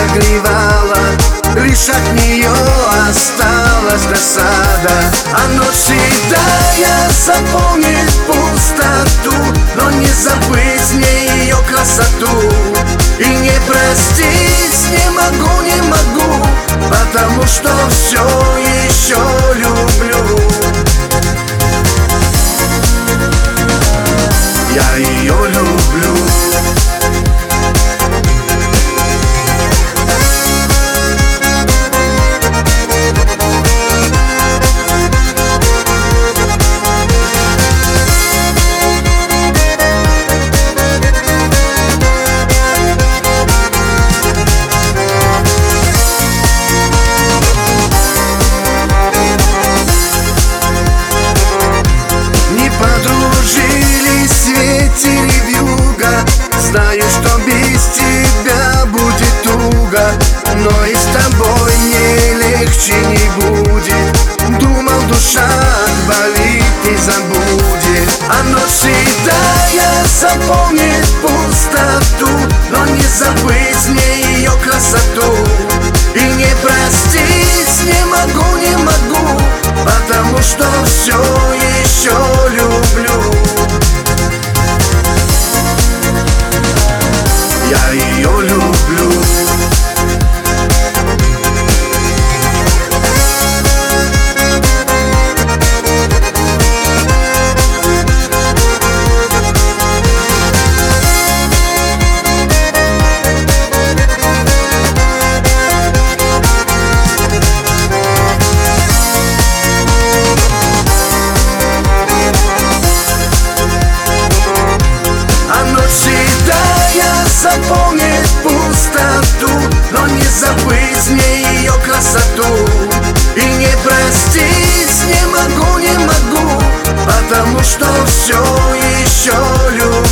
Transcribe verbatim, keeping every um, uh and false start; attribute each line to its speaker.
Speaker 1: согревала, лишь от нее осталась досада. А ночь седая заполнит пустоту, но не забыть мне ее красоту. И не простить не могу, не могу, потому что все еще люблю. Я ее люблю. Подружились ветер и вьюга, знаю, что без тебя будет туго, но и с тобой мне легче не будет. Думал, душа болит и забудет, а ночь седая заполнит пустоту, но не забыть мне ее красоту. И не простить не могу, не могу, потому что все еще люблю. Я ее люблю. Заполнит пустоту, но не забыть мне ее красоту. И не простить не могу, не могу, потому что все еще люблю.